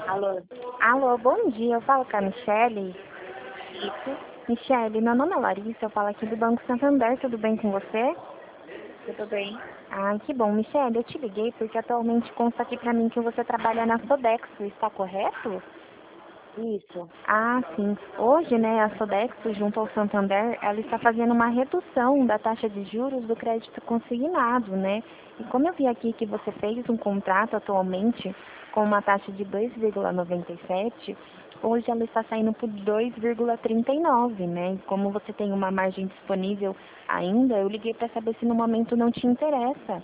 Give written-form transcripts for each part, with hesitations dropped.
Alô? Alô, bom dia. Eu falo com a Michele. Isso? Michele, meu nome é Larissa, eu falo aqui do Banco Santander, tudo bem com você? Tudo bem? Ah, que bom. Michele, eu te liguei porque atualmente consta aqui pra mim que você trabalha na Sodexo, está correto? Isso. Ah, sim. Hoje, né, a Sodexo, junto ao Santander, ela está fazendo uma redução da taxa de juros do crédito consignado, né? E como eu vi aqui que você fez um contrato atualmente com uma taxa de 2,97, hoje ela está saindo por 2,39, né? E como você tem uma margem disponível ainda, eu liguei para saber se no momento não te interessa.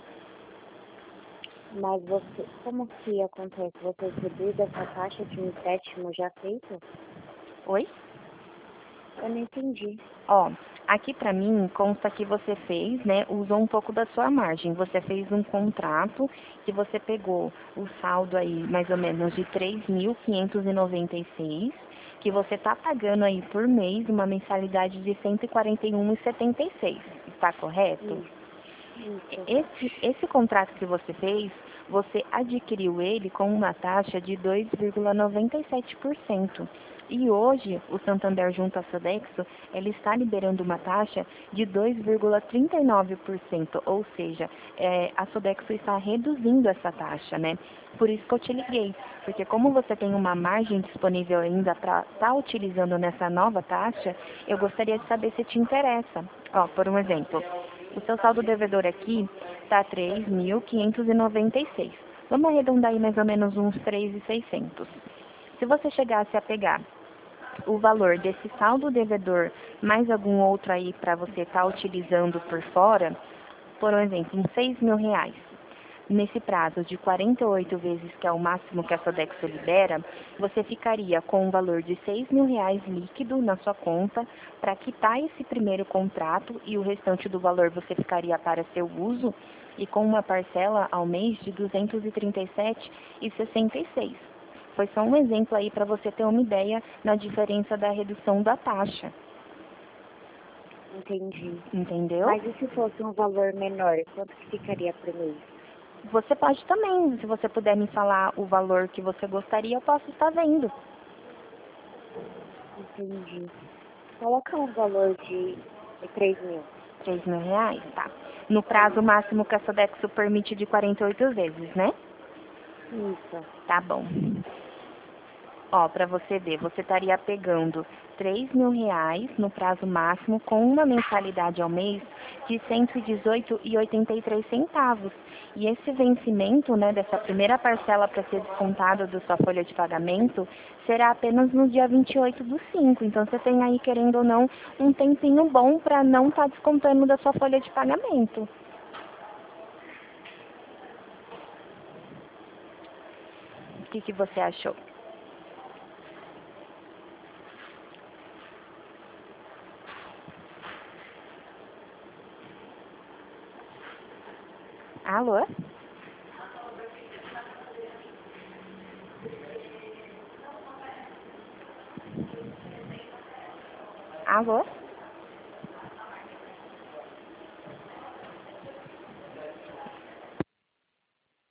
Mas você, como que acontece? Você reduz essa taxa de um empréstimo já feito? Oi? Eu não entendi. Ó, aqui pra mim consta que você fez, né, usou um pouco da sua margem. Você fez um contrato que você pegou o saldo aí mais ou menos de 3.596, que você tá pagando aí por mês uma mensalidade de 141,76. Está correto? Isso. Esse contrato que você fez, você adquiriu ele com uma taxa de 2,97%. E hoje, o Santander junto à Sodexo, ele está liberando uma taxa de 2,39%, ou seja, a Sodexo está reduzindo essa taxa, né? Por isso que eu te liguei, porque como você tem uma margem disponível ainda para estar utilizando nessa nova taxa, eu gostaria de saber se te interessa. Ó, por um exemplo, o seu saldo devedor aqui está 3.596. Vamos arredondar aí mais ou menos uns 3.600. Se você chegasse a pegar o valor desse saldo devedor mais algum outro aí para você estar utilizando por fora, por um exemplo, uns 6.000 reais. Nesse prazo de 48 vezes, que é o máximo que a Sodexo libera, você ficaria com um valor de 6.000 reais líquido na sua conta para quitar esse primeiro contrato e o restante do valor você ficaria para seu uso e com uma parcela ao mês de 237,66. Foi só um exemplo aí para você ter uma ideia na diferença da redução da taxa, Entendi. entendeu? Mas e se fosse um valor menor, quanto que ficaria por mês? Você pode também, se você puder me falar o valor que você gostaria, eu posso estar vendo. Entendi. Coloca um valor de 3.000. 3.000 reais, tá. No prazo Isso. máximo que a Sodexo permite de 48 vezes, né? Isso. Tá bom. Ó, para você ver, você estaria pegando 3.000 reais no prazo máximo com uma mensalidade ao mês de 118,83 centavos. E esse vencimento, né, dessa primeira parcela para ser descontada da sua folha de pagamento será apenas no dia 28/5. Então você tem aí, querendo ou não, um tempinho bom para não estar descontando da sua folha de pagamento. O que você achou? Alô? Alô?